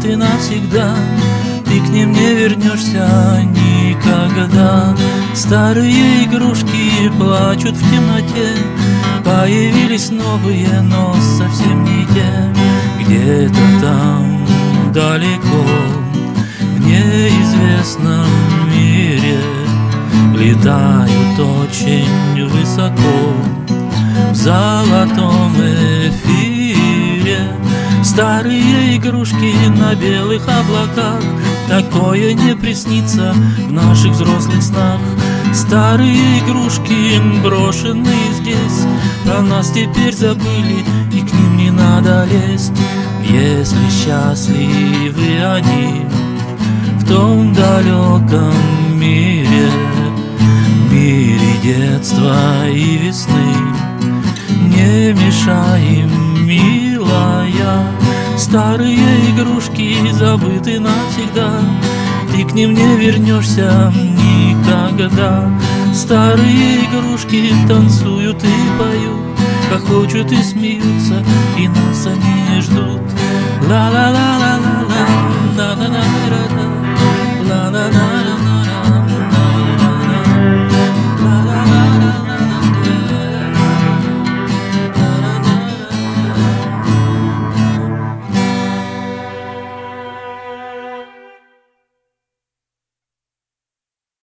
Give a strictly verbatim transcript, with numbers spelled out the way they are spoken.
забыты навсегда. Ты к ним не вернешься никогда. Старые игрушки плачут в темноте, появились новые, но совсем не те. Где-то там далеко, в неизвестном мире, летают очень высоко в золотом эфире. Старые игрушки на белых облаках, такое не приснится в наших взрослых снах. Старые игрушки, брошенные здесь, про нас теперь забыли, и к ним не надо лезть. Если счастливы они в том далеком мире, мире детства и весны, не мешай им, милая. Старые игрушки забыты навсегда, ты к ним не вернешься никогда. Старые игрушки танцуют и поют, хохочут и смеются, и нас они ждут. Ла-ла-ла-ла-ла-ла, да-да-да-да-да.